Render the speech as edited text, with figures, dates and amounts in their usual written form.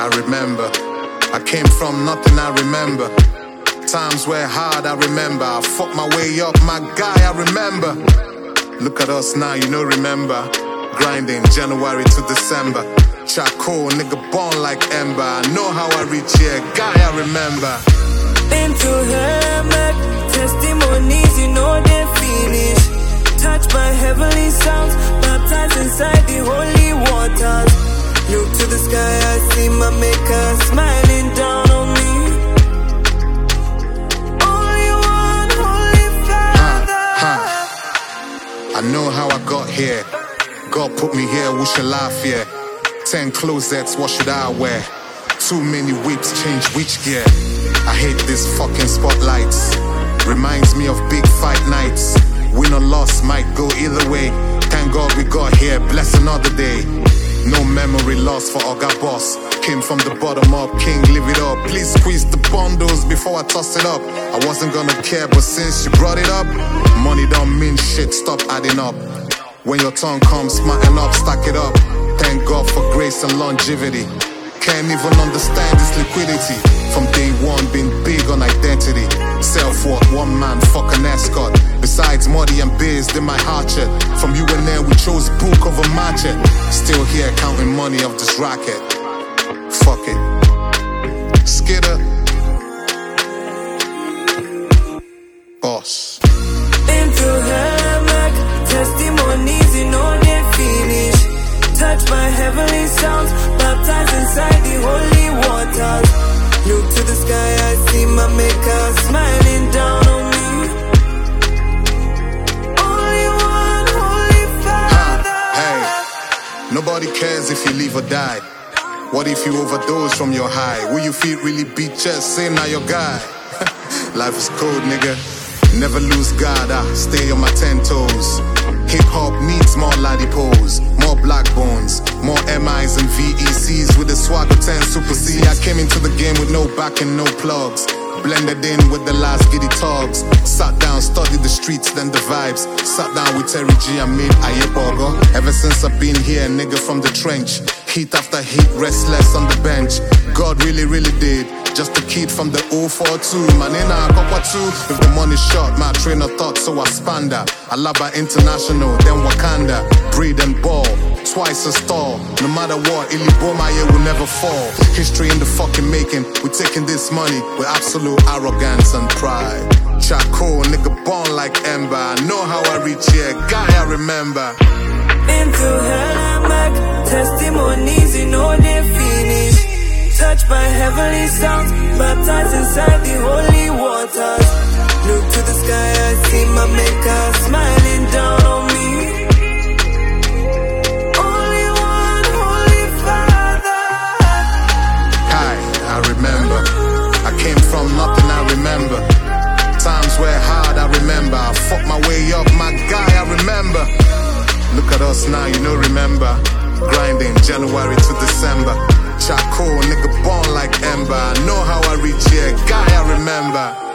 I remember. I came from nothing, I remember. Times were hard, I remember. I fought my way up, my guy, I remember. Look at us now, you know, remember. Grinding January to December. Charcoal, nigga born like ember. I know how I reach here, guy, I remember. Been through hell, back testimonies, you know they finish. Touched by heavenly sounds, baptized inside the holy waters. Look to the sky, I see my maker smiling down on me. Only one holy Father. I know how I got here. God put me here, we shall laugh here. 10 closets, what should I wear? Too many whips, change which gear? I hate this fucking spotlights. Reminds me of big fight nights. Win or loss might go either way. Thank God we got here, bless another day. No memory lost for Oga Boss. Came from the bottom up, king, live it up. Please squeeze the bundles before I toss it up. I wasn't gonna care, but since you brought it up, money don't mean shit, stop adding up. When your tongue comes, smarten up, stack it up. Thank God for grace and longevity. Can't even understand this liquidity. From day one, been big on identity. Self-worth, one man, fuck an escort. Besides Muddy and Biz, they my hatchet. From UNN, we chose book over matchet. Still here counting money off this racket. Fuck it. Skidder. Boss. Been through hell, like testimonies, you know they finish. Touched by heavenly sounds, baptized inside the holy waters. Look to the sky, I see my maker smiling down on me. Only one holy Father. Hey, nobody cares if you live or die. What if you overdose from your high? Will you feel really beat chest? Say now your guy. Life is cold, nigga. Never lose God, I stay on my 10 toes. Hip-hop needs more ladipos, more black bones, more MIs and VECs with the swag of 10 Super C. I came into the game with no back and no plugs. Blended in with the last giddy togs. Sat down, studied the streets, then the vibes. Sat down with Terry G and made Ayepogo. Ever since I've been here, nigga from the trench. Heat after heat, restless on the bench. God really, really did. Just a kid from the 042. Man in a Copa 2. If the money's short, my train of thought, so I span that. Alaba International, then Wakanda. Breed and ball, twice as tall. No matter what, Ilibomaye will never fall. History in the fucking making. We're taking this money with absolute arrogance and pride. Charcoal, nigga born like ember. I know how I reach here, guy, I remember. Been through hell and back, testimonies, you know they finish. Touched by heavenly sounds, baptized inside the holy waters. Look to the sky, I see my maker smiling down on me. Only one holy Father. Hi, I remember. I came from nothing, I remember. Times were hard, I remember. I fought my way up, my guy, I remember. Look at us now, you know, remember. Grinding January to December. Charcoal, nigga born like ember. I know how I reach here, guy, I remember.